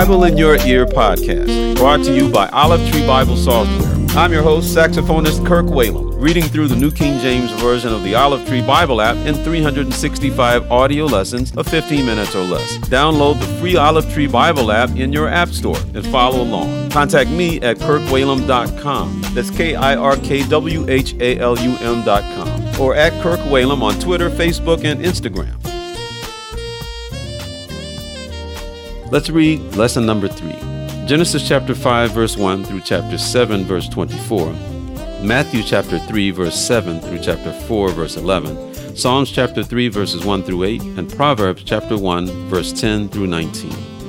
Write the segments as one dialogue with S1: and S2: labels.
S1: Bible in Your Ear podcast, brought to you by Olive Tree Bible Software. I'm your host, saxophonist Kirk Whalum, reading through the New King James Version of the Olive Tree Bible app in 365 audio lessons of 15 minutes or less. Download the free Olive Tree Bible app in your app store and follow along. Contact me at kirkwhalum.com. That's KIRKWHALUM.com. Or at Kirk Whalum on Twitter, Facebook, and Instagram. Let's read lesson number 3. Genesis chapter 5, verse 1 through chapter 7, verse 24. Matthew chapter 3, verse 7 through chapter 4, verse 11. Psalms chapter 3, verses 1 through 8. And Proverbs chapter 1, verse 10 through 19.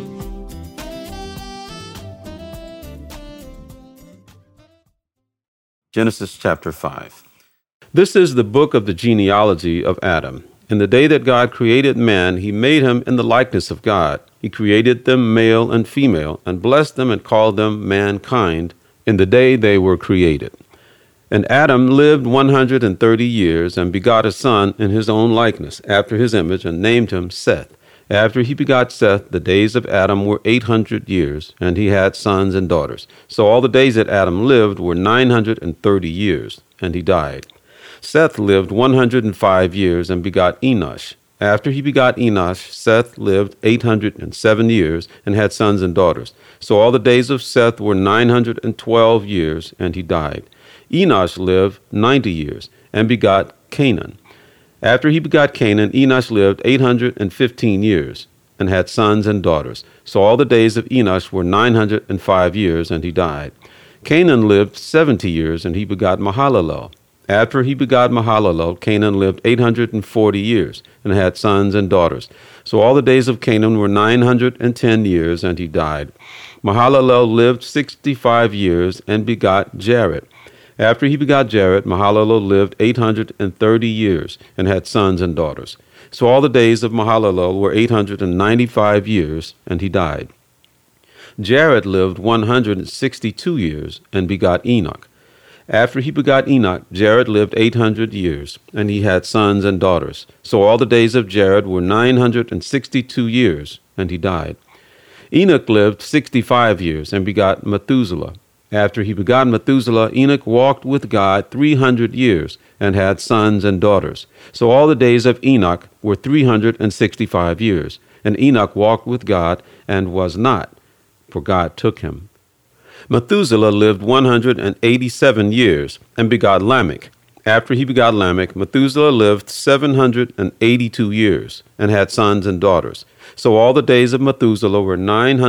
S1: Genesis chapter 5. This is the book of the genealogy of Adam. In the day that God created man, he made him in the likeness of God. He created them male and female, and blessed them and called them mankind in the day they were created. And Adam lived 130 years, and begot a son in his own likeness, after his image, and named him Seth. After he begot Seth, the days of Adam were 800 years, and he had sons and daughters. So all the days that Adam lived were 930 years, and he died. Seth lived 105 years and begot Enosh. After he begot Enosh, Seth lived 807 years and had sons and daughters. So all the days of Seth were 912 years, and he died. Enosh lived 90 years and begot Canaan. After he begot Canaan, Enosh lived 815 years and had sons and daughters. So all the days of Enosh were 905 years, and he died. Canaan lived 70 years, and he begot Mahalalel. After he begot Mahalalel, Canaan lived 840 years and had sons and daughters. So all the days of Canaan were 910 years, and he died. Mahalalel lived 65 years and begot Jared. After he begot Jared, Mahalalel lived 830 years and had sons and daughters. So all the days of Mahalalel were 895 years, and he died. Jared lived 162 years and begot Enoch. After he begot Enoch, Jared lived 800 years, and he had sons and daughters. So all the days of Jared were 962 years, and he died. Enoch lived 65 years and begot Methuselah. After he begot Methuselah, Enoch walked with God 300 years and had sons and daughters. So all the days of Enoch were 365 years, and Enoch walked with God and was not, for God took him. Methuselah lived 187 years and begot Lamech. After he begot Lamech, Methuselah lived 782 years and had sons and daughters. So all the days of Methuselah were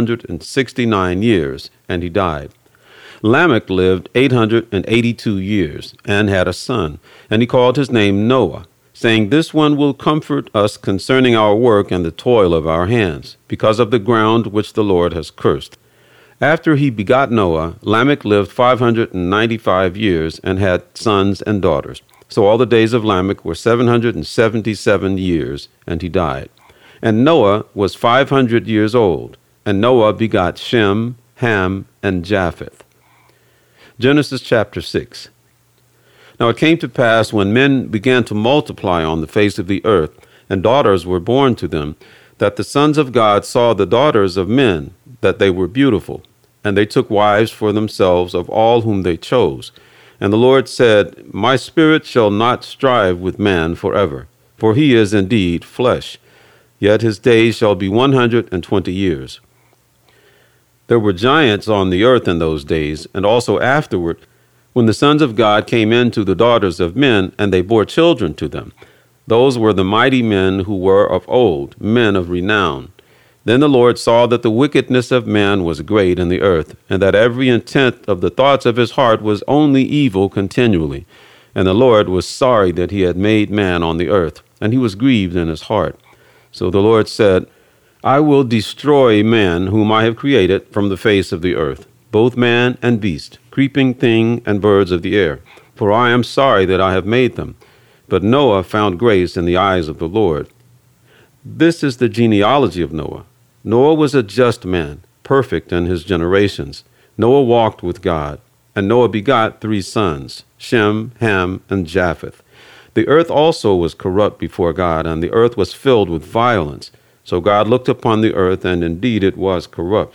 S1: 969 years, and he died. Lamech lived 882 years and had a son, and he called his name Noah, saying, "This one will comfort us concerning our work and the toil of our hands, because of the ground which the Lord has cursed." After he begot Noah, Lamech lived 595 years and had sons and daughters. So all the days of Lamech were 777 years, and he died. And Noah was 500 years old, and Noah begot Shem, Ham, and Japheth. Genesis chapter 6. Now it came to pass, when men began to multiply on the face of the earth, and daughters were born to them, that the sons of God saw the daughters of men, that they were beautiful, and they took wives for themselves of all whom they chose. And the Lord said, "My spirit shall not strive with man forever, for he is indeed flesh, yet his days shall be 120 years. There were giants on the earth in those days, and also afterward, when the sons of God came in to the daughters of men, and they bore children to them. Those were the mighty men who were of old, men of renown. Then the Lord saw that the wickedness of man was great in the earth, and that every intent of the thoughts of his heart was only evil continually. And the Lord was sorry that he had made man on the earth, and he was grieved in his heart. So the Lord said, I will destroy man whom I have created from the face of the earth, both man and beast, creeping thing and birds of the air, for I am sorry that I have made them. But Noah found grace in the eyes of the Lord. This is the genealogy of Noah. Noah was a just man, perfect in his generations. Noah walked with God, and Noah begot 3 sons, Shem, Ham, and Japheth. The earth also was corrupt before God, and the earth was filled with violence. So God looked upon the earth, and indeed it was corrupt,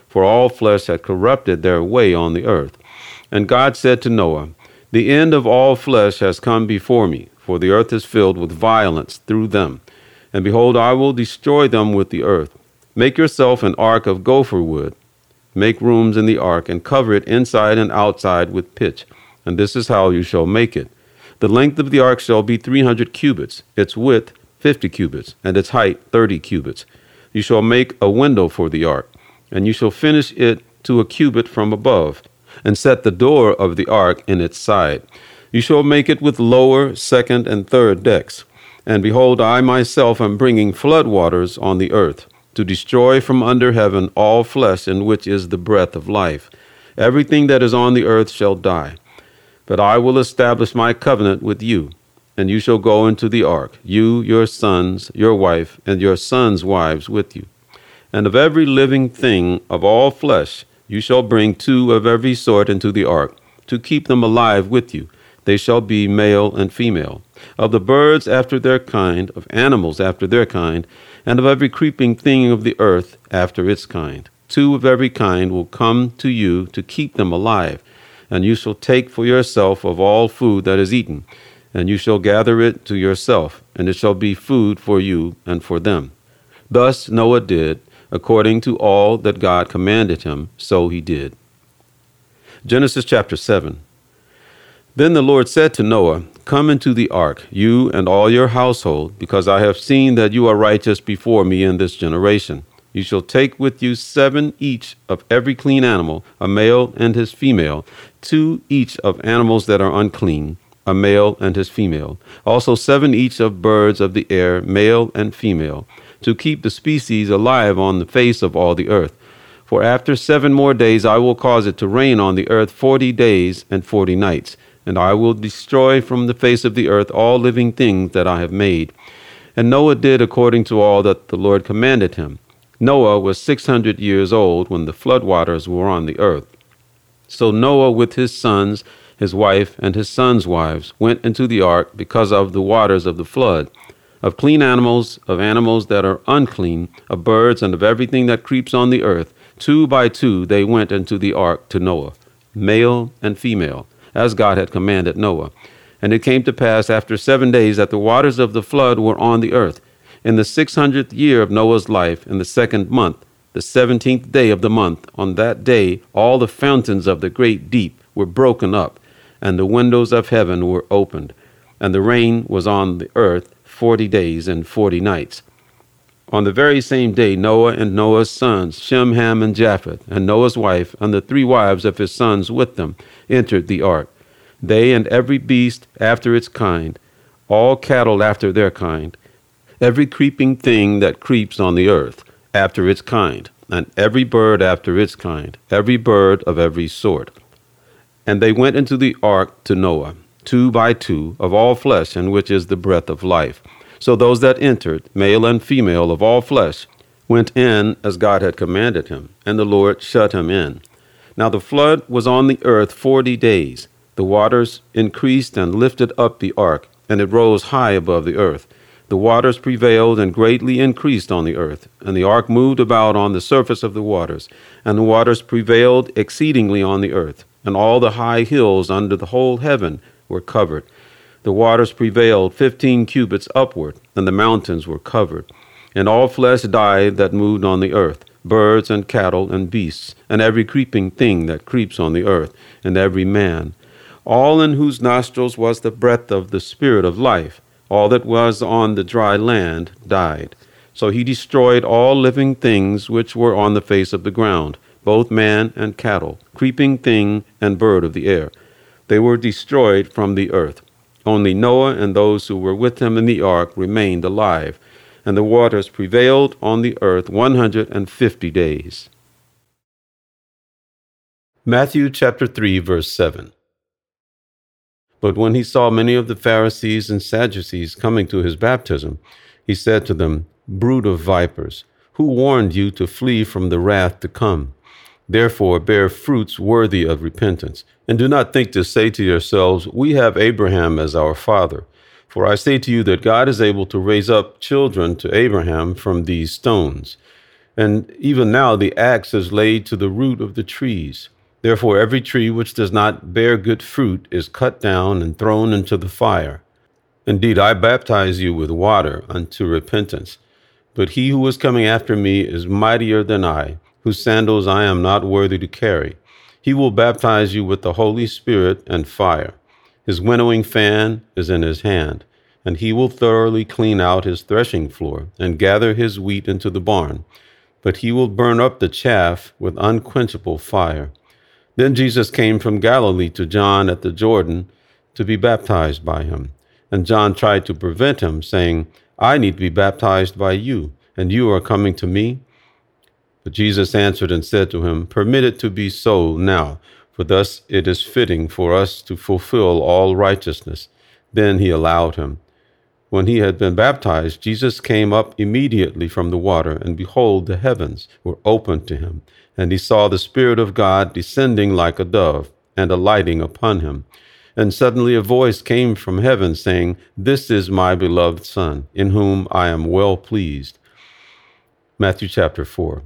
S1: for all flesh had corrupted their way on the earth. And God said to Noah, The end of all flesh has come before me, for the earth is filled with violence through them. And behold, I will destroy them with the earth. Make yourself an ark of gopher wood. Make rooms in the ark, and cover it inside and outside with pitch. And this is how you shall make it. The length of the ark shall be 300 cubits, its width 50 cubits, and its height 30 cubits. You shall make a window for the ark, and you shall finish it to a cubit from above, and set the door of the ark in its side. You shall make it with lower, second, and third decks. And behold, I myself am bringing flood waters on the earth, to destroy from under heaven all flesh in which is the breath of life. Everything that is on the earth shall die. But I will establish my covenant with you, and you shall go into the ark, you, your sons, your wife, and your sons' wives with you. And of every living thing of all flesh you shall bring 2 of every sort into the ark, to keep them alive with you. They shall be male and female. Of the birds after their kind, of animals after their kind, and of every creeping thing of the earth after its kind. 2 of every kind will come to you to keep them alive. And you shall take for yourself of all food that is eaten, and you shall gather it to yourself, and it shall be food for you and for them. Thus Noah did, according to all that God commanded him, so he did. Genesis chapter 7. Then the Lord said to Noah, Come into the ark, you and all your household, because I have seen that you are righteous before me in this generation. You shall take with you 7 each of every clean animal, a male and his female, 2 each of animals that are unclean, a male and his female, also 7 each of birds of the air, male and female, to keep the species alive on the face of all the earth. For after 7 more days I will cause it to rain on the earth 40 days and 40 nights, and I will destroy from the face of the earth all living things that I have made. And Noah did according to all that the Lord commanded him. Noah was 600 years old when the floodwaters were on the earth. So Noah with his sons, his wife, and his sons' wives went into the ark because of the waters of the flood. Of clean animals, of animals that are unclean, of birds, and of everything that creeps on the earth, 2 by 2 they went into the ark to Noah, male and female, as God had commanded Noah. And it came to pass after 7 days that the waters of the flood were on the earth. In the 600th year of Noah's life, in the 2nd month, the 17th day of the month, on that day all the fountains of the great deep were broken up, and the windows of heaven were opened, and the rain was on the earth 40 days and 40 nights. On the very same day Noah and Noah's sons, Shem, Ham, and Japheth, and Noah's wife, and the 3 wives of his sons with them, entered the ark, they and every beast after its kind, all cattle after their kind, every creeping thing that creeps on the earth after its kind, and every bird after its kind, every bird of every sort. And they went into the ark to Noah, 2 by 2, of all flesh, in which is the breath of life. So those that entered, male and female of all flesh, went in as God had commanded him, and the Lord shut him in. Now the flood was on the earth 40 days. The waters increased and lifted up the ark, and it rose high above the earth. The waters prevailed and greatly increased on the earth, and the ark moved about on the surface of the waters, and the waters prevailed exceedingly on the earth, and all the high hills under the whole heaven were covered. The waters prevailed 15 cubits upward, and the mountains were covered. And all flesh died that moved on the earth, birds and cattle and beasts, and every creeping thing that creeps on the earth, and every man, all in whose nostrils was the breath of the Spirit of life. All that was on the dry land died. So he destroyed all living things which were on the face of the ground, both man and cattle, creeping thing and bird of the air. They were destroyed from the earth. Only Noah and those who were with him in the ark remained alive, and the waters prevailed on the earth 150 days. Matthew chapter 3, verse 7. But when he saw many of the Pharisees and Sadducees coming to his baptism, he said to them, Brood of vipers, who warned you to flee from the wrath to come? Therefore bear fruits worthy of repentance. And do not think to say to yourselves, We have Abraham as our father. For I say to you that God is able to raise up children to Abraham from these stones. And even now the axe is laid to the root of the trees. Therefore every tree which does not bear good fruit is cut down and thrown into the fire. Indeed, I baptize you with water unto repentance. But he who is coming after me is mightier than I, whose sandals I am not worthy to carry. He will baptize you with the Holy Spirit and fire. His winnowing fan is in his hand, and he will thoroughly clean out his threshing floor and gather his wheat into the barn. But he will burn up the chaff with unquenchable fire. Then Jesus came from Galilee to John at the Jordan to be baptized by him. And John tried to prevent him, saying, I need to be baptized by you, and you are coming to me? But Jesus answered and said to him, Permit it to be so now, for thus it is fitting for us to fulfill all righteousness. Then he allowed him. When he had been baptized, Jesus came up immediately from the water, and behold, the heavens were opened to him, and he saw the Spirit of God descending like a dove, and alighting upon him. And suddenly a voice came from heaven, saying, This is my beloved Son, in whom I am well pleased. Matthew chapter 4.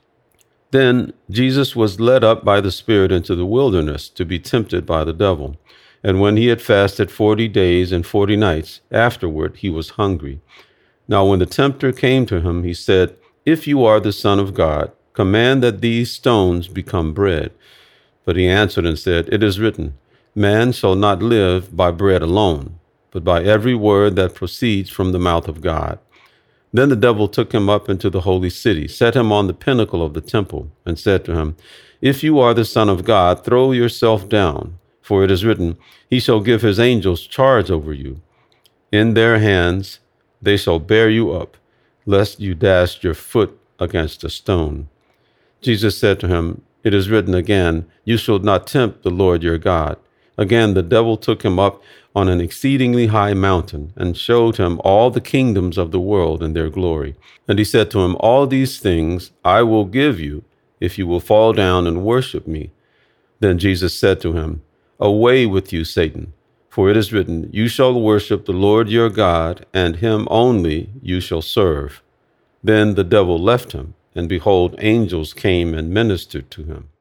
S1: Then Jesus was led up by the Spirit into the wilderness to be tempted by the devil. And when he had fasted 40 days and 40 nights, afterward he was hungry. Now when the tempter came to him, he said, If you are the Son of God, command that these stones become bread. But he answered and said, It is written, Man shall not live by bread alone, but by every word that proceeds from the mouth of God. Then the devil took him up into the holy city, set him on the pinnacle of the temple, and said to him, If you are the Son of God, throw yourself down. For it is written, He shall give his angels charge over you. In their hands they shall bear you up, lest you dash your foot against a stone. Jesus said to him, It is written again, You shall not tempt the Lord your God. Again the devil took him up on an exceedingly high mountain, and showed him all the kingdoms of the world and their glory. And he said to him, All these things I will give you, if you will fall down and worship me. Then Jesus said to him, Away with you, Satan, for it is written, You shall worship the Lord your God, and him only you shall serve. Then the devil left him, and behold, angels came and ministered to him.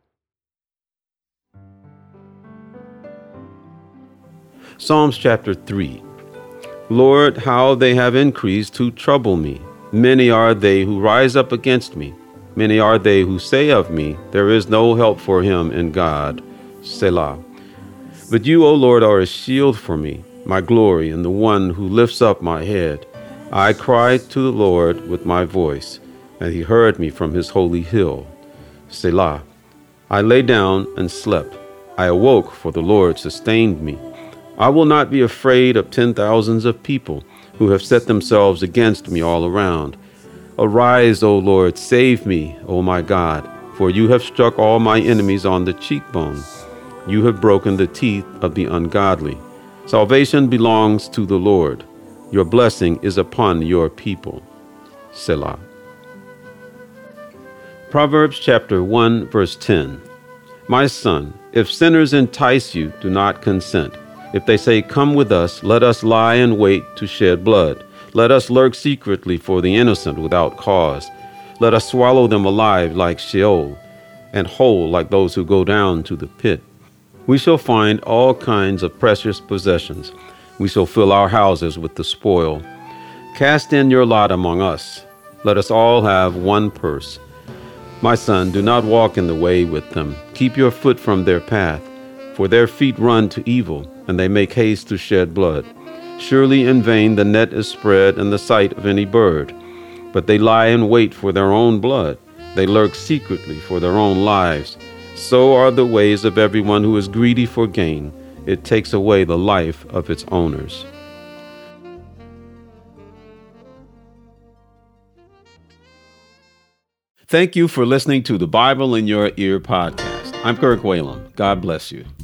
S1: Psalms chapter 3. Lord, how they have increased who trouble me. Many are they who rise up against me. Many are they who say of me, There is no help for him in God. Selah. But you, O Lord, are a shield for me, my glory, and the one who lifts up my head. I cried to the Lord with my voice, and he heard me from his holy hill. Selah. I lay down and slept. I awoke, for the Lord sustained me. I will not be afraid of 10,000s of people who have set themselves against me all around. Arise, O Lord, save me, O my God, for you have struck all my enemies on the cheekbone. You have broken the teeth of the ungodly. Salvation belongs to the Lord. Your blessing is upon your people. Selah. Proverbs chapter 1, verse 10. My son, if sinners entice you, do not consent. If they say, Come with us, let us lie in wait to shed blood. Let us lurk secretly for the innocent without cause. Let us swallow them alive like Sheol, and whole like those who go down to the pit. We shall find all kinds of precious possessions. We shall fill our houses with the spoil. Cast in your lot among us. Let us all have one purse. My son, do not walk in the way with them. Keep your foot from their path, for their feet run to evil, and they make haste to shed blood. Surely in vain the net is spread in the sight of any bird, but they lie in wait for their own blood. They lurk secretly for their own lives. So are the ways of everyone who is greedy for gain. It takes away the life of its owners. Thank you for listening to the Bible in Your Ear podcast. I'm Kirk Whalum. God bless you.